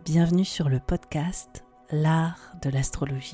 Bienvenue sur le podcast L'art de l'astrologie.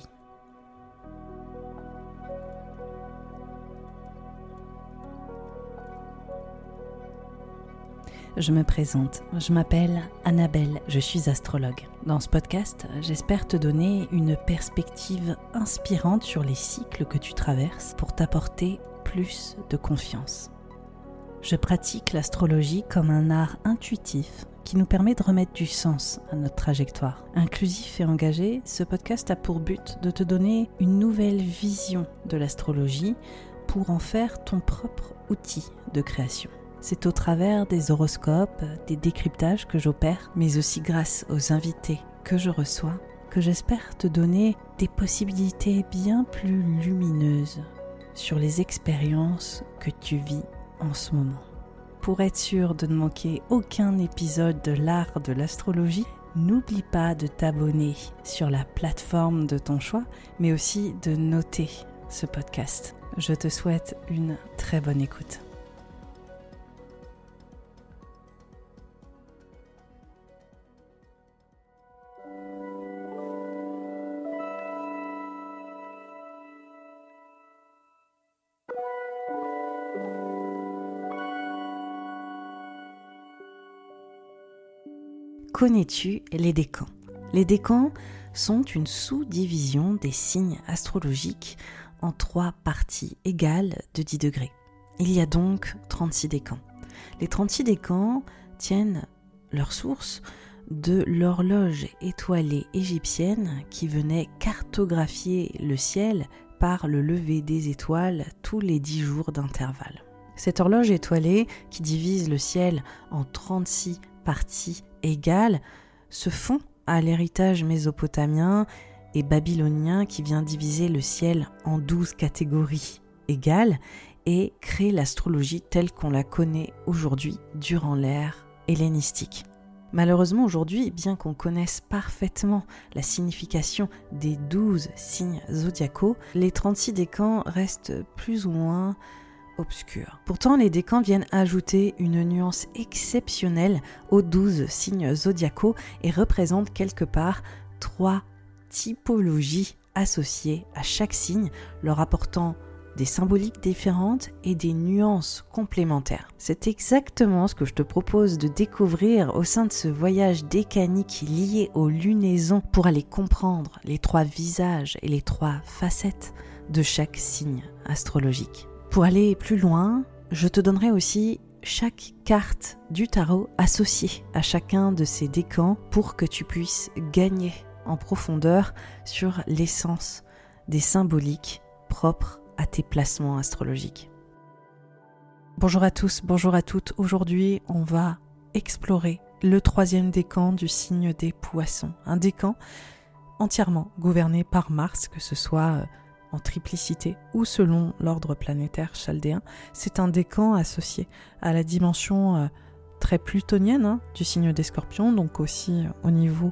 Je me présente, je m'appelle Annabelle, je suis astrologue. Dans ce podcast, j'espère te donner une perspective inspirante sur les cycles que tu traverses pour t'apporter plus de confiance. Je pratique l'astrologie comme un art intuitif qui nous permet de remettre du sens à notre trajectoire. Inclusif et engagé, ce podcast a pour but de te donner une nouvelle vision de l'astrologie pour en faire ton propre outil de création. C'est au travers des horoscopes, des décryptages que j'opère, mais aussi grâce aux invités que je reçois, que j'espère te donner des possibilités bien plus lumineuses sur les expériences que tu vis en ce moment. Pour être sûr de ne manquer aucun épisode de l'art de l'astrologie, n'oublie pas de t'abonner sur la plateforme de ton choix, mais aussi de noter ce podcast. Je te souhaite une très bonne écoute. Connais-tu les décans ? Les décans sont une sous-division des signes astrologiques en 3 parties égales de 10 degrés. Il y a donc 36 décans. Les 36 décans tiennent leur source de l'horloge étoilée égyptienne qui venait cartographier le ciel par le lever des étoiles tous les 10 jours d'intervalle. Cette horloge étoilée qui divise le ciel en 36 parties égales se fond à l'héritage mésopotamien et babylonien qui vient diviser le ciel en 12 catégories égales et crée l'astrologie telle qu'on la connaît aujourd'hui durant l'ère hellénistique. Malheureusement aujourd'hui, bien qu'on connaisse parfaitement la signification des 12 signes zodiacaux, les 36 décans restent plus ou moins obscurs. Pourtant, les décans viennent ajouter une nuance exceptionnelle aux 12 signes zodiacaux et représentent quelque part 3 typologies associées à chaque signe, leur apportant des symboliques différentes et des nuances complémentaires. C'est exactement ce que je te propose de découvrir au sein de ce voyage décanique lié aux lunaisons pour aller comprendre les 3 visages et les 3 facettes de chaque signe astrologique. Pour aller plus loin, je te donnerai aussi chaque carte du tarot associée à chacun de ces décans pour que tu puisses gagner en profondeur sur l'essence des symboliques propres à tes placements astrologiques. Bonjour à tous, bonjour à toutes. Aujourd'hui, on va explorer le 3e décan du signe des Poissons. Un décan entièrement gouverné par Mars, que ce soit en triplicité ou selon l'ordre planétaire chaldéen. C'est un décan associé à la dimension très plutonienne du signe des Scorpions, donc aussi au niveau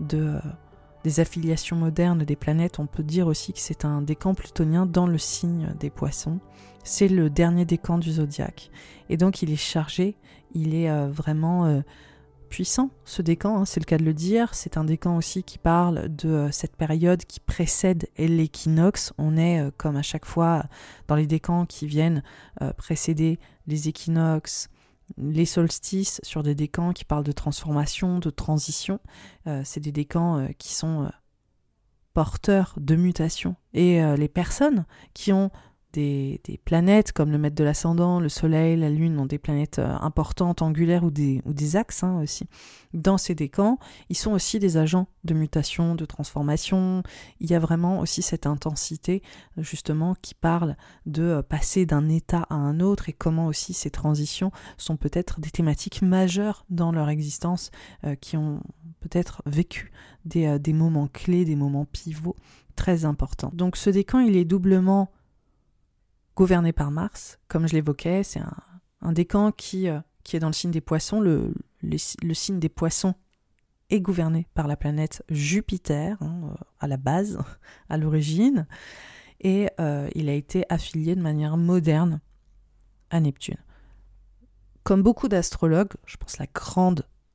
des affiliations modernes des planètes, on peut dire aussi que c'est un décan plutonien dans le signe des Poissons. C'est le dernier décan du zodiaque et donc il est chargé, il est vraiment puissant ce décan, c'est le cas de le dire. C'est un décan aussi qui parle de cette période qui précède l'équinoxe. On est comme à chaque fois dans les décans qui viennent précéder les équinoxes, les solstices, sur des décans qui parlent de transformation, de transition. C'est des décans qui sont porteurs de mutation. Et les personnes qui ont des planètes comme le maître de l'ascendant, le soleil, la lune, ont des planètes importantes, angulaires ou des axes aussi. Dans ces décans, ils sont aussi des agents de mutation, de transformation. Il y a vraiment aussi cette intensité justement qui parle de passer d'un état à un autre et comment aussi ces transitions sont peut-être des thématiques majeures dans leur existence qui ont peut-être vécu des moments clés, des moments pivots très importants. Donc ce décan, il est doublement gouverné par Mars, comme je l'évoquais. C'est un décan qui est dans le signe des Poissons. Le signe des Poissons est gouverné par la planète Jupiter, à la base, à l'origine, et il a été affilié de manière moderne à Neptune. Comme beaucoup d'astrologues, je pense la grande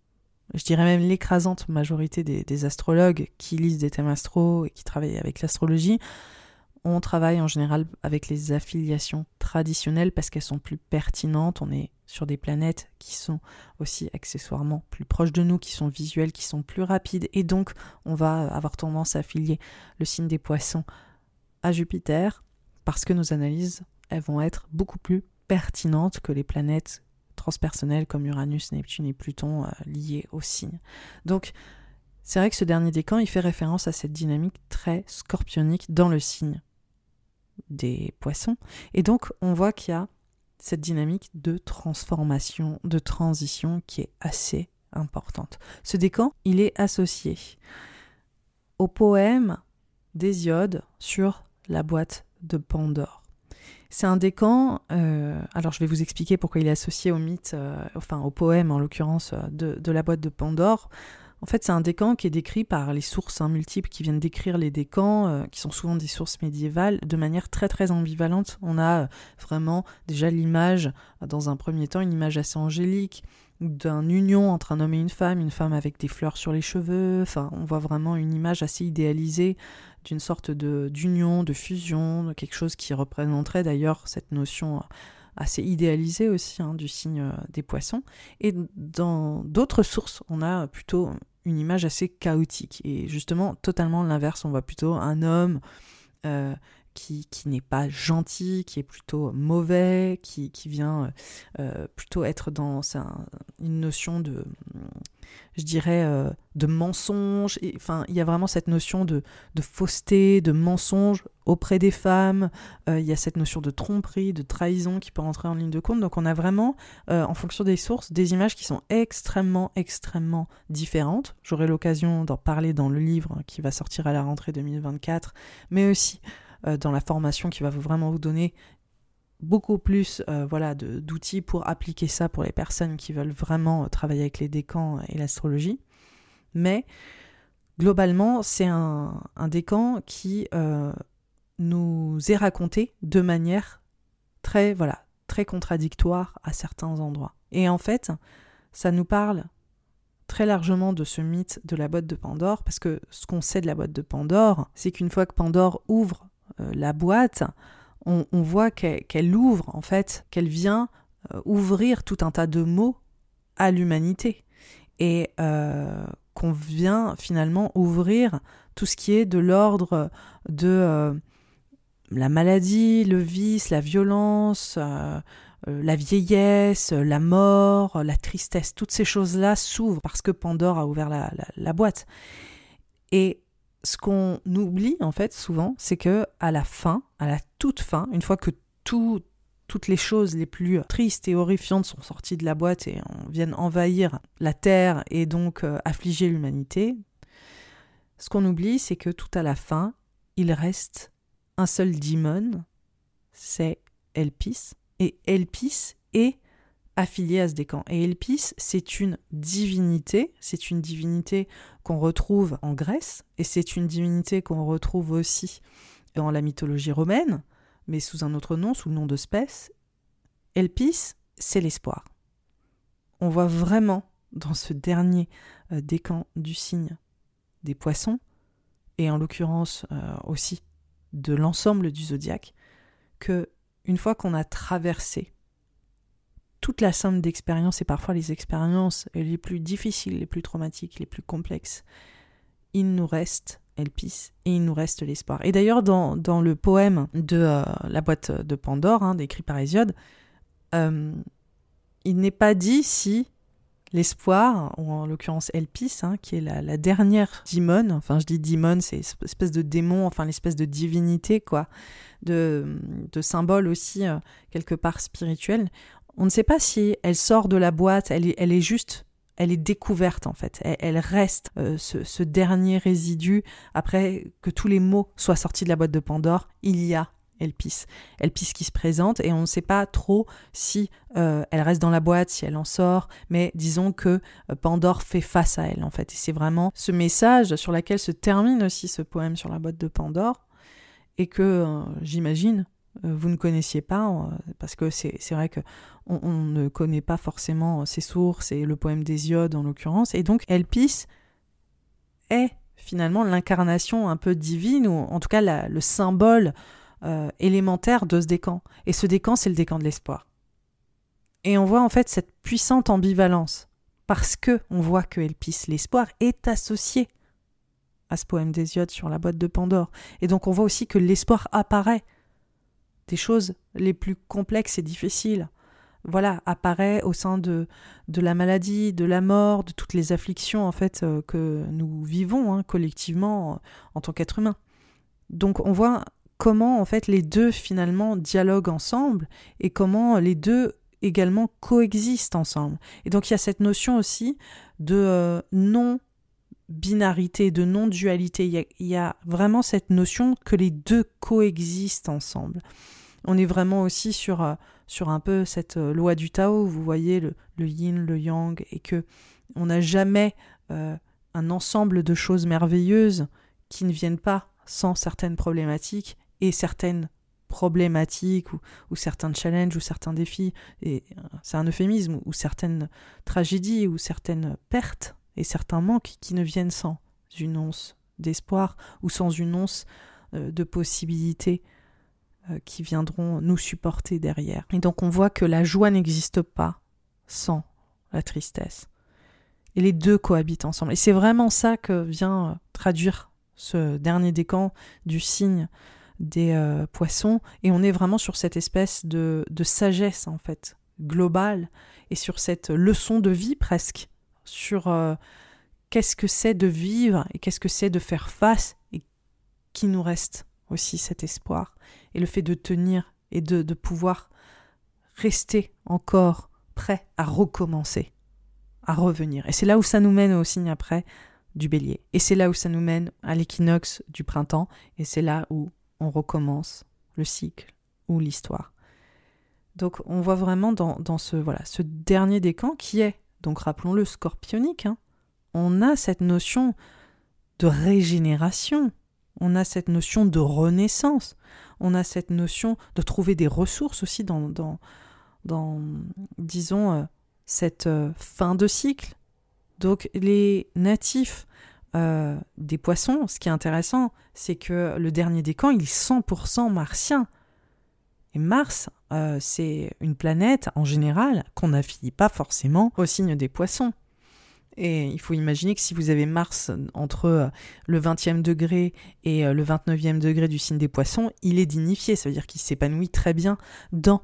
je dirais même l'écrasante majorité des astrologues qui lisent des thèmes astro et qui travaillent avec l'astrologie, on travaille en général avec les affiliations traditionnelles parce qu'elles sont plus pertinentes. On est sur des planètes qui sont aussi accessoirement plus proches de nous, qui sont visuelles, qui sont plus rapides. Et donc, on va avoir tendance à affilier le signe des Poissons à Jupiter parce que nos analyses, elles vont être beaucoup plus pertinentes que les planètes transpersonnelles comme Uranus, Neptune et Pluton liées au signe. Donc, c'est vrai que ce dernier décan, il fait référence à cette dynamique très scorpionique dans le signe des Poissons. Et donc, on voit qu'il y a cette dynamique de transformation, de transition qui est assez importante. Ce décan, il est associé au poème d'Hésiode sur la boîte de Pandore. C'est un décan, alors je vais vous expliquer pourquoi il est associé au mythe, au poème en l'occurrence de la boîte de Pandore. En fait, c'est un décan qui est décrit par les sources multiples qui viennent décrire les décans, qui sont souvent des sources médiévales, de manière très très ambivalente. On a vraiment déjà l'image, dans un premier temps, une image assez angélique, d'une union entre un homme et une femme avec des fleurs sur les cheveux. Enfin, on voit vraiment une image assez idéalisée d'une sorte d'union, de fusion, de quelque chose qui représenterait d'ailleurs cette notion assez idéalisée aussi du signe des Poissons. Et dans d'autres sources, on a plutôt une image assez chaotique. Et justement, totalement l'inverse, on voit plutôt un homme qui n'est pas gentil, qui est plutôt mauvais, qui vient plutôt être dans une notion de, je dirais, de mensonge. Enfin, il y a vraiment cette notion de fausseté, de mensonge auprès des femmes. Il y a cette notion de tromperie, de trahison qui peut rentrer en ligne de compte. Donc on a vraiment, en fonction des sources, des images qui sont extrêmement, extrêmement différentes. J'aurai l'occasion d'en parler dans le livre qui va sortir à la rentrée 2024, mais aussi dans la formation qui va vraiment vous donner beaucoup plus d'outils pour appliquer ça pour les personnes qui veulent vraiment travailler avec les décans et l'astrologie. Mais globalement, c'est un décan qui nous est raconté de manière très contradictoire à certains endroits. Et en fait, ça nous parle très largement de ce mythe de la boîte de Pandore, parce que ce qu'on sait de la boîte de Pandore, c'est qu'une fois que Pandore ouvre la boîte, on voit qu'elle ouvre, en fait, qu'elle vient ouvrir tout un tas de mots à l'humanité. Et qu'on vient finalement ouvrir tout ce qui est de l'ordre de la maladie, le vice, la violence, la vieillesse, la mort, la tristesse. Toutes ces choses-là s'ouvrent parce que Pandore a ouvert la boîte. Et ce qu'on oublie, en fait, souvent, c'est que à la toute fin, une fois que toutes les choses les plus tristes et horrifiantes sont sorties de la boîte et viennent envahir la Terre et donc affliger l'humanité, ce qu'on oublie, c'est que tout à la fin, il reste un seul daemon, c'est Elpis. Et Elpis est affilié à ce décan. Et Elpis, c'est une divinité qu'on retrouve en Grèce, et c'est une divinité qu'on retrouve aussi dans la mythologie romaine, mais sous un autre nom, sous le nom de Spèce. Elpis, c'est l'espoir. On voit vraiment dans ce dernier décan du signe des Poissons, et en l'occurrence aussi de l'ensemble du zodiaque, que une fois qu'on a traversé toute la somme d'expériences, et parfois les expériences les plus difficiles, les plus traumatiques, les plus complexes, il nous reste Elpis et il nous reste l'espoir. Et d'ailleurs, dans le poème de la boîte de Pandore, décrit par Hésiode, il n'est pas dit si l'espoir, ou en l'occurrence Elpis, qui est la dernière daemon, enfin je dis daemon, c'est espèce de démon, enfin l'espèce de divinité, quoi, de symbole aussi quelque part spirituel. On ne sait pas si elle sort de la boîte, elle est découverte en fait. Elle reste ce dernier résidu. Après que tous les mots soient sortis de la boîte de Pandore, il y a Elpis qui se présente, et on ne sait pas trop si elle reste dans la boîte, si elle en sort, mais disons que Pandore fait face à elle en fait. Et c'est vraiment ce message sur lequel se termine aussi ce poème sur la boîte de Pandore, et que j'imagine vous ne connaissiez pas, parce que c'est vrai que on ne connaît pas forcément ses sources, et le poème d'Hésiode en l'occurrence, et donc Elpis est finalement l'incarnation un peu divine, ou en tout cas le symbole élémentaire de ce décan. Et ce décan, c'est le décan de l'espoir. Et on voit en fait cette puissante ambivalence, parce que on voit que Elpis, l'espoir, est associé à ce poème d'Hésiode sur la boîte de Pandore. Et donc on voit aussi que l'espoir apparaît des choses les plus complexes et difficiles. Voilà, apparaît au sein de la maladie, de la mort, de toutes les afflictions en fait que nous vivons collectivement en tant qu'être humain. Donc on voit comment en fait les deux finalement dialoguent ensemble et comment les deux également coexistent ensemble. Et donc il y a cette notion aussi de non-binarité, de non-dualité. Il y a vraiment cette notion que les deux coexistent ensemble. On est vraiment aussi sur un peu cette loi du Tao, vous voyez, le yin, le yang, et que on n'a jamais un ensemble de choses merveilleuses qui ne viennent pas sans certaines problématiques, et certaines problématiques ou certains challenges ou certains défis, et c'est un euphémisme, ou certaines tragédies ou certaines pertes et certains manques qui ne viennent sans une once d'espoir ou sans une once de possibilités qui viendront nous supporter derrière. Et donc on voit que la joie n'existe pas sans la tristesse. Et les deux cohabitent ensemble. Et c'est vraiment ça que vient traduire ce dernier décan du signe des poissons. Et on est vraiment sur cette espèce de sagesse en fait, globale, et sur cette leçon de vie presque, sur qu'est-ce que c'est de vivre et qu'est-ce que c'est de faire face, et qu'il nous reste aussi cet espoir. Et le fait de tenir et de pouvoir rester encore prêt à recommencer, à revenir. Et c'est là où ça nous mène au signe après du Bélier. Et c'est là où ça nous mène à l'équinoxe du printemps. Et c'est là où on recommence le cycle ou l'histoire. Donc on voit vraiment dans ce dernier décan qui est, donc rappelons-le, scorpionique. On a cette notion de régénération. On a cette notion de renaissance. On a cette notion de trouver des ressources aussi dans disons, cette fin de cycle. Donc les natifs des poissons, ce qui est intéressant, c'est que le dernier décan, il est 100% martien. Et Mars, c'est une planète, en général, qu'on n'affilie pas forcément au signe des poissons. Et il faut imaginer que si vous avez Mars entre le 20e degré et le 29e degré du signe des poissons, il est dignifié. Ça veut dire qu'il s'épanouit très bien dans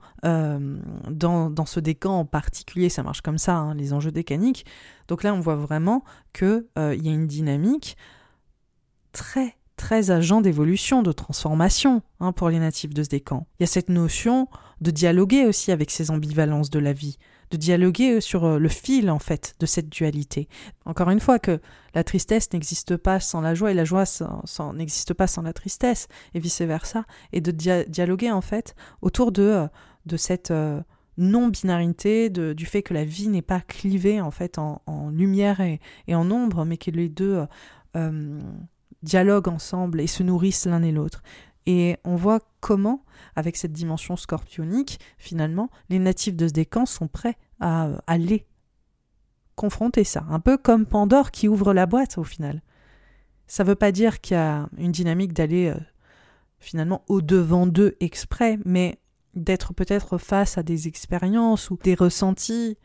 ce décan en particulier. Ça marche comme ça, les enjeux décaniques. Donc là, on voit vraiment qu'il y a une dynamique très, très agent d'évolution, de transformation pour les natifs de ce décan. Il y a cette notion de dialoguer aussi avec ces ambivalences de la vie, de dialoguer sur le fil, en fait, de cette dualité. Encore une fois, que la tristesse n'existe pas sans la joie, et la joie n'existe pas sans la tristesse, et vice-versa, et de dialoguer, en fait, autour de cette non-binarité, du fait que la vie n'est pas clivée, en fait, en lumière et en ombre, mais que les deux dialoguent ensemble et se nourrissent l'un et l'autre. Et on voit comment, avec cette dimension scorpionique, finalement, les natifs de ce décan sont prêts à aller confronter ça. Un peu comme Pandore qui ouvre la boîte, au final. Ça ne veut pas dire qu'il y a une dynamique d'aller, finalement, au-devant d'eux exprès, mais d'être peut-être face à des expériences ou des ressentis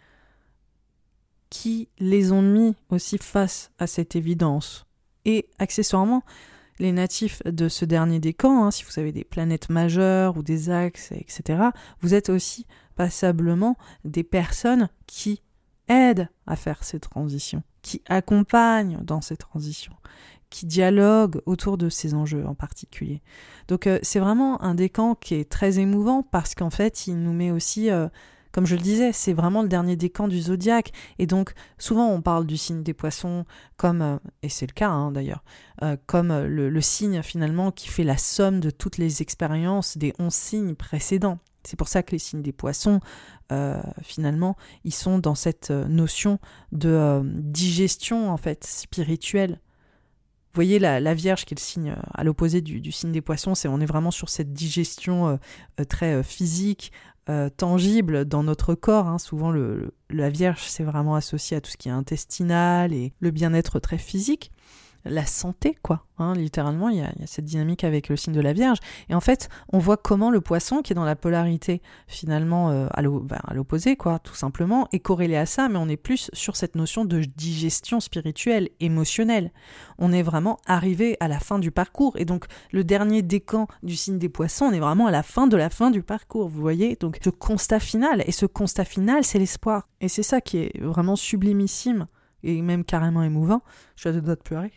qui les ont mis aussi face à cette évidence. Et accessoirement, les natifs de ce dernier décan, si vous avez des planètes majeures ou des axes, etc., vous êtes aussi passablement des personnes qui aident à faire ces transitions, qui accompagnent dans ces transitions, qui dialoguent autour de ces enjeux en particulier. Donc c'est vraiment un décan qui est très émouvant parce qu'en fait, il nous met aussi... Comme je le disais, c'est vraiment le dernier décan du zodiaque. Et donc, souvent, on parle du signe des poissons comme, et c'est le cas d'ailleurs, comme le signe finalement qui fait la somme de toutes les expériences des 11 signes précédents. C'est pour ça que les signes des poissons, finalement, ils sont dans cette notion de digestion en fait spirituelle Vous voyez la Vierge qui est le signe à l'opposé du signe des Poissons, on est vraiment sur cette digestion très physique, tangible dans notre corps. Hein. Souvent, la Vierge, c'est vraiment associé à tout ce qui est intestinal et le bien-être très physique. La santé, quoi. Hein, littéralement, il y a cette dynamique avec le signe de la Vierge. Et en fait, on voit comment le Poisson, qui est dans la polarité, finalement, à l'opposé, quoi, tout simplement, est corrélé à ça, mais on est plus sur cette notion de digestion spirituelle, émotionnelle. On est vraiment arrivé à la fin du parcours. Et donc, le dernier décan du signe des Poissons, on est vraiment à la fin du parcours, vous voyez. Donc, ce constat final, c'est l'espoir. Et c'est ça qui est vraiment sublimissime, et même carrément émouvant, je suis à deux doigts de pleurer,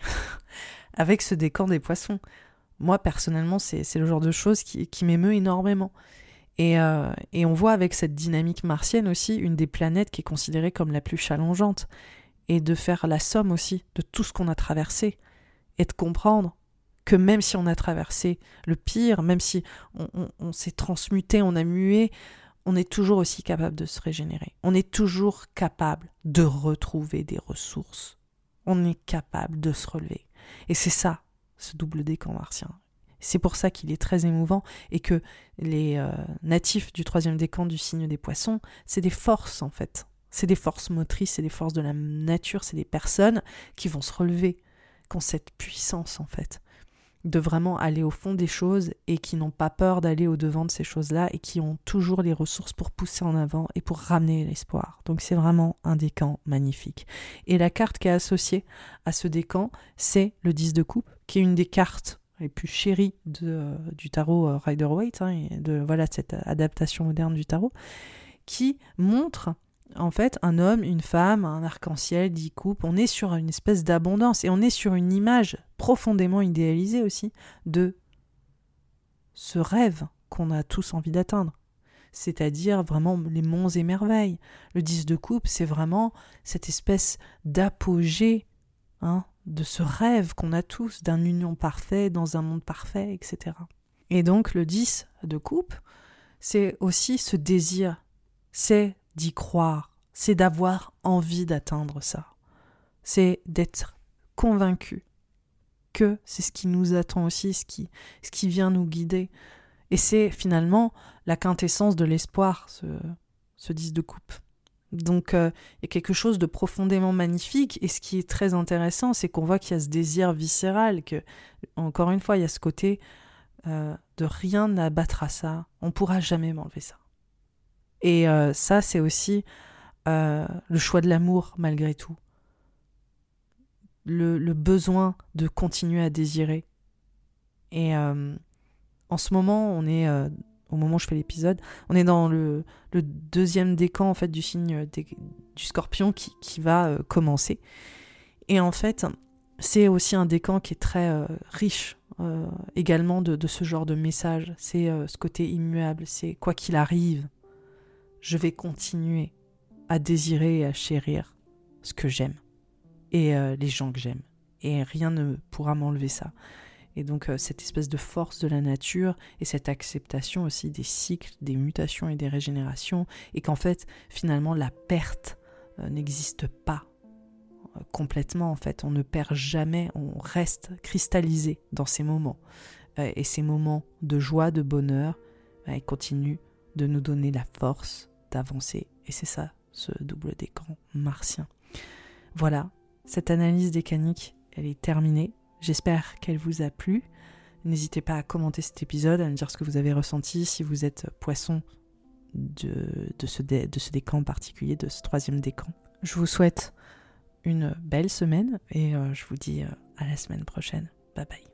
avec ce décan des Poissons. Moi, personnellement, c'est le genre de choses qui m'émeut énormément. Et on voit avec cette dynamique martienne aussi une des planètes qui est considérée comme la plus challengeante, et de faire la somme aussi de tout ce qu'on a traversé, et de comprendre que même si on a traversé le pire, même si on s'est transmuté, on a mué, on est toujours aussi capable de se régénérer. On est toujours capable de retrouver des ressources. On est capable de se relever. Et c'est ça, ce double décan martien. C'est pour ça qu'il est très émouvant et que les natifs du 3e décan du signe des Poissons, c'est des forces en fait. C'est des forces motrices, c'est des forces de la nature, c'est des personnes qui vont se relever, qui ont cette puissance en fait, de vraiment aller au fond des choses et qui n'ont pas peur d'aller au-devant de ces choses-là et qui ont toujours les ressources pour pousser en avant et pour ramener l'espoir. Donc c'est vraiment un décan magnifique. Et la carte qui est associée à ce décan, c'est le 10 de coupe, qui est une des cartes les plus chéries du tarot Rider-Waite, hein, et de cette adaptation moderne du tarot, qui montre en fait un homme, une femme, un arc-en-ciel, 10 coupes. On est sur une espèce d'abondance et on est sur une image profondément idéalisée aussi de ce rêve qu'on a tous envie d'atteindre. C'est-à-dire vraiment les monts et merveilles. Le 10 de coupe, c'est vraiment cette espèce d'apogée, hein, de ce rêve qu'on a tous, d'un union parfait dans un monde parfait, etc. Et donc le 10 de coupe, c'est aussi ce désir, c'est d'y croire, c'est d'avoir envie d'atteindre ça. C'est d'être convaincu que c'est ce qui nous attend aussi, ce qui vient nous guider. Et c'est finalement la quintessence de l'espoir, ce 10 de coupe. Donc il y a quelque chose de profondément magnifique, et ce qui est très intéressant, c'est qu'on voit qu'il y a ce désir viscéral, que, encore une fois, il y a ce côté de rien n'abattra ça, on ne pourra jamais m'enlever ça. Et ça, c'est aussi le choix de l'amour, malgré tout. Le besoin de continuer à désirer. Et en ce moment, on est, au moment où je fais l'épisode, on est dans le 2e décan en fait, du signe du Scorpion qui va commencer. Et en fait, c'est aussi un décan qui est très riche également de ce genre de message. C'est ce côté immuable, c'est quoi qu'il arrive, je vais continuer à désirer et à chérir ce que j'aime et les gens que j'aime. Et rien ne pourra m'enlever ça. Et donc cette espèce de force de la nature et cette acceptation aussi des cycles, des mutations et des régénérations, et qu'en fait, finalement, la perte n'existe pas complètement. En fait, on ne perd jamais, on reste cristallisé dans ces moments. Et ces moments de joie, de bonheur, ils continuent de nous donner la force d'avancer. Et c'est ça, ce double décan martien. Voilà, cette analyse décanique, elle est terminée. J'espère qu'elle vous a plu. N'hésitez pas à commenter cet épisode, à me dire ce que vous avez ressenti, si vous êtes poisson de ce décan en particulier, de ce 3e décan. Je vous souhaite une belle semaine et je vous dis à la semaine prochaine. Bye bye.